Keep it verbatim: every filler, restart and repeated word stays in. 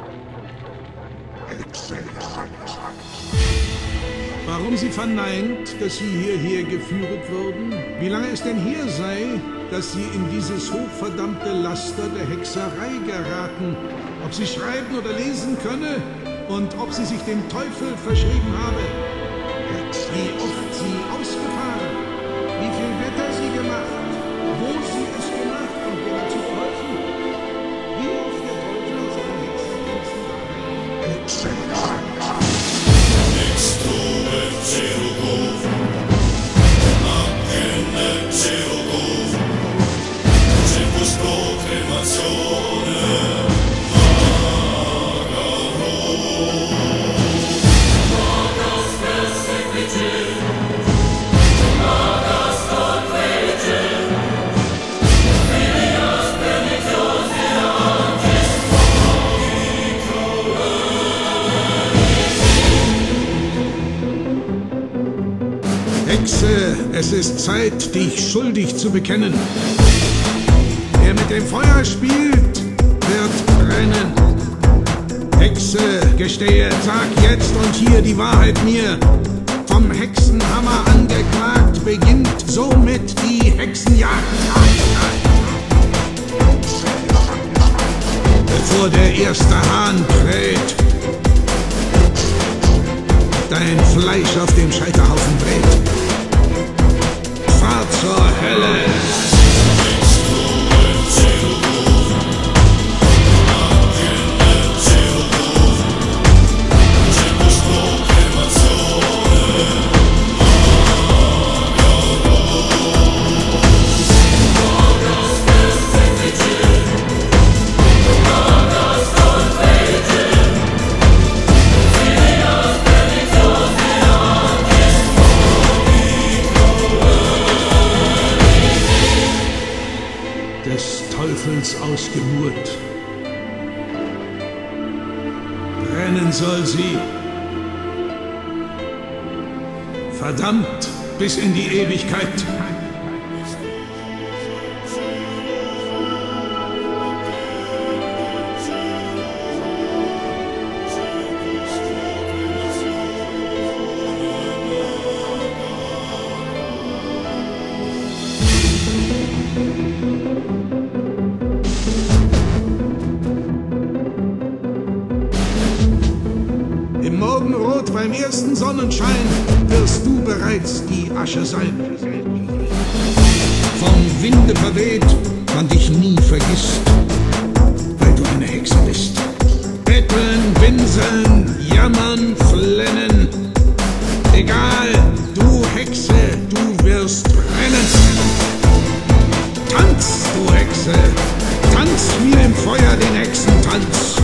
Warum sie verneint, dass sie hierher geführet wurden? Wie lange es denn her sei, dass sie in dieses hochverdammte Laster der Hexerei geraten? Ob sie schreiben oder lesen könne? Und ob sie sich dem Teufel verschrieben habe? Wie oft sie ausgefahren? Wie viel Wetter sie gemacht? Wo sie es gemacht und wer dazu geholfen? Wie oft der Teufel aus seinen Hexendiensten Hexe, es ist Zeit, dich schuldig zu bekennen. Wer mit dem Feuer spielt, wird brennen. Hexe, gestehe, sag jetzt und hier die Wahrheit mir. Vom Hexenhammer angeklagt, beginnt somit die Hexenjagd. Bevor der erste Hahn kräht, dein Fleisch auf dem Scheiterhaufen brät. Fahr zur Hölle! Des Teufels Ausgeburt. Brennen soll sie. Verdammt bis in die Ewigkeit. Im Morgenrot beim ersten Sonnenschein wirst du bereits die Asche sein. Vom Winde verweht, man dich nie vergisst, weil du eine Hexe bist. Betteln, winseln, jammern, flennen. Egal, du Hexe, du wirst brennen. Tanz, du Hexe, tanz mir im Feuer den Hexentanz.